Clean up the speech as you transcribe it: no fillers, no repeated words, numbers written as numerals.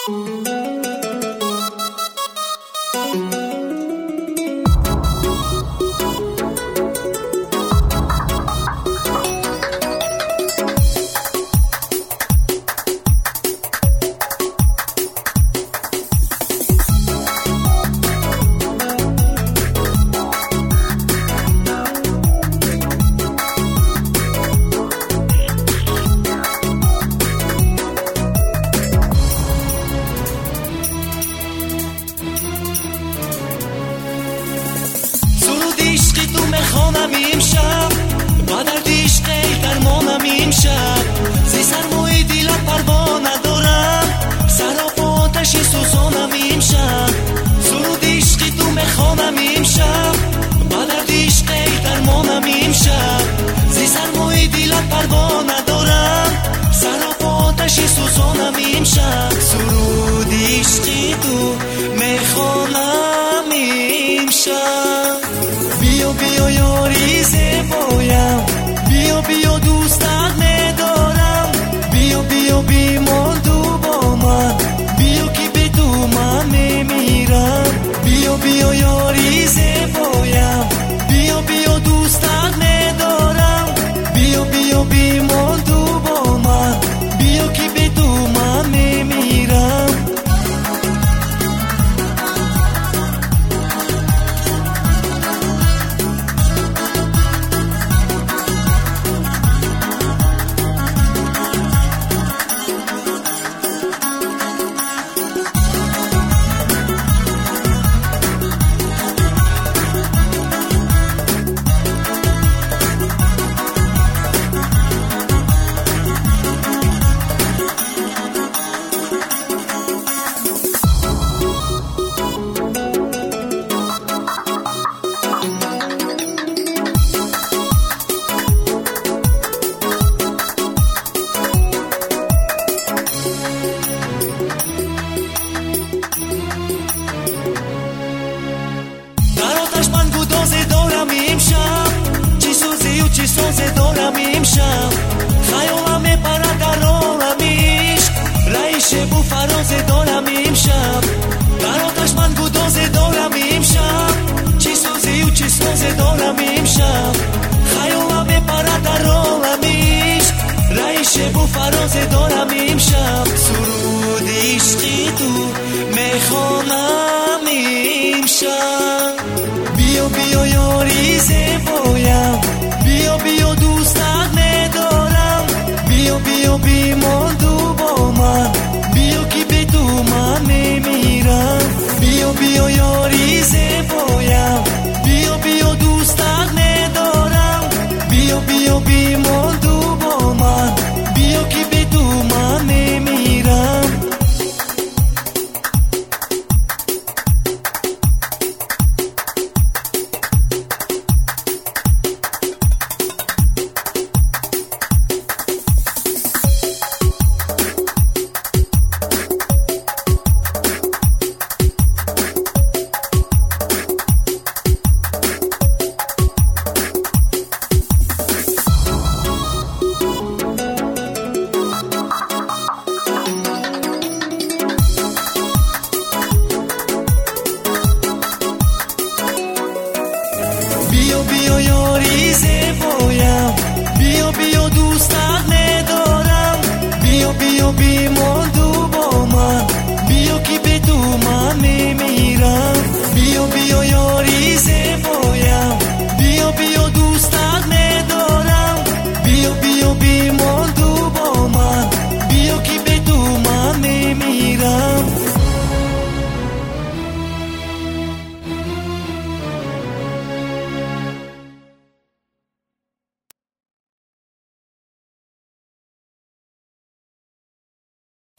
میخوانم امشب با درد عشق درمانم امشب زی سرمای دلت پروا ندارم سراب آتش سوزانم امشب سرود عشق تو میخوانم امشب با درد عشق درمانم امشب زی سرمای دلت پروا ندارم سراب آتش سوزانم امشب سرود عشق تو میخوانم امشب بیا بیا یاری زیبایم بیا بیا دوستت ندارم بیا بیا بیمان تو با من بیا که به تو من میمیرم بیا بیا یاری زیبایم بیا بیا دوستت ندارم بیا بیا بیمان تو با من بیا که به تو من میمیرم چی سوزه دارم امشب خیالم میپرد در عالمیش رئیس بو فرازه دارم امشب در آتش من گدازه دارم امشب چی سوزه و چی سوزه دارم امشب خیالم میپرد در عالمیش رئیس بو فرازه دارم امشب سرود عشقی تو میخوانم امشب بیا بیا یاری زیبایم بیا بیا دوستت ندارم بیا بیا بیمان تو با من بیا که به تو من میمیرم بیا بیا یاری زیبایم بیا بیا دوستت ندارم بیا بیا بیمان تو با من بیا که به تو من میمیرم بیا بیا یاری زیبایم بیا بیا دوستت ندارم بیا بیا بیمان تو با من بیا که به تو من میمیرم